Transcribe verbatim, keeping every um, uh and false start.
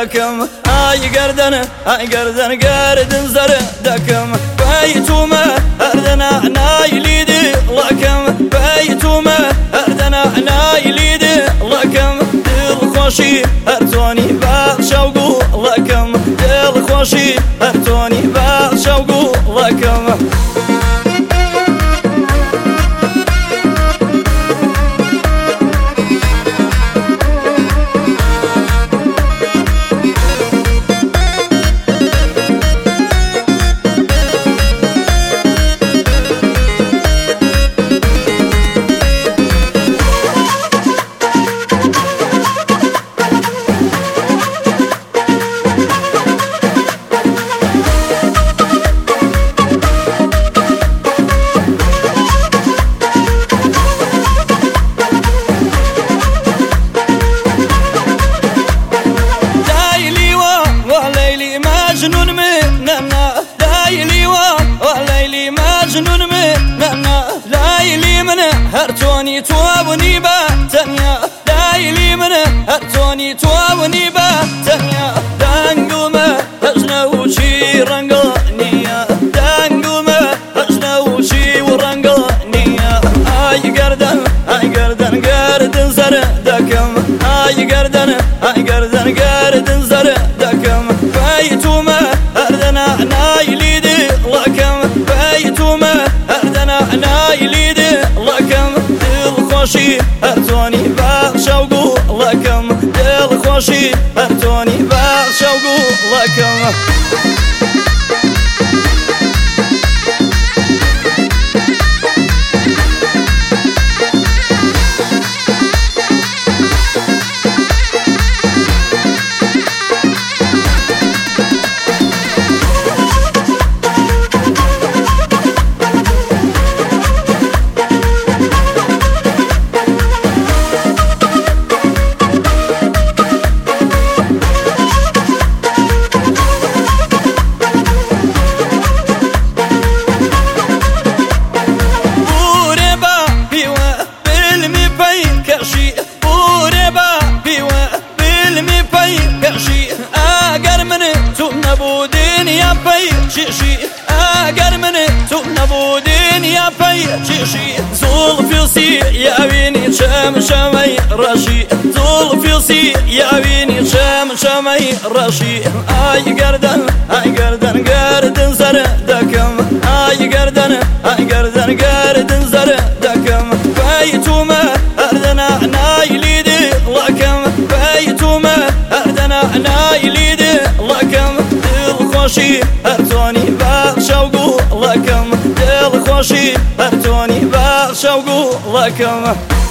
دكم اي قردن اي قردن قردن زر دكم بيتوما اردنا نايليدي لكم بيتوما اردنا نايليدي لكم دل خوشي هرتوني بشوقو لكم دل خوشي هرتوني بشوقو لكم مجنون مننا لايلي وليلي مجنون مننا لايلي من هرتوني توابني باتنيا لايلي من هرتوني توابني باتنيا دانقوم هجنوشي رنقانيا دانقوم هجنوشي ورنقانيا اي قردن اي قردن قردن زردكم اي قردن اي قردن قردن زردكم بيتوما اردنا نايليدي لكم بيتوما اردنا نايليدي لكم دل خوشي هرتوني بشوقو لكم دل خوشي هرتوني بشوقو لكم نبودين يا بي شيشي اگر من تو نبودين يا بي شيشي زول فيسي يا ويني شم شمي رشي زول فيسي يا ويني شم شمي رشي اي قردن اي قردن قردن زردكم اي قردن اي قردن قردن زردكم بيتوما اردنا نايليدي لكم بيتوما اردنا نايليدي لكم خوشي هرتوني بشوقو لكم دل خوشي هرتوني بشوقو لكم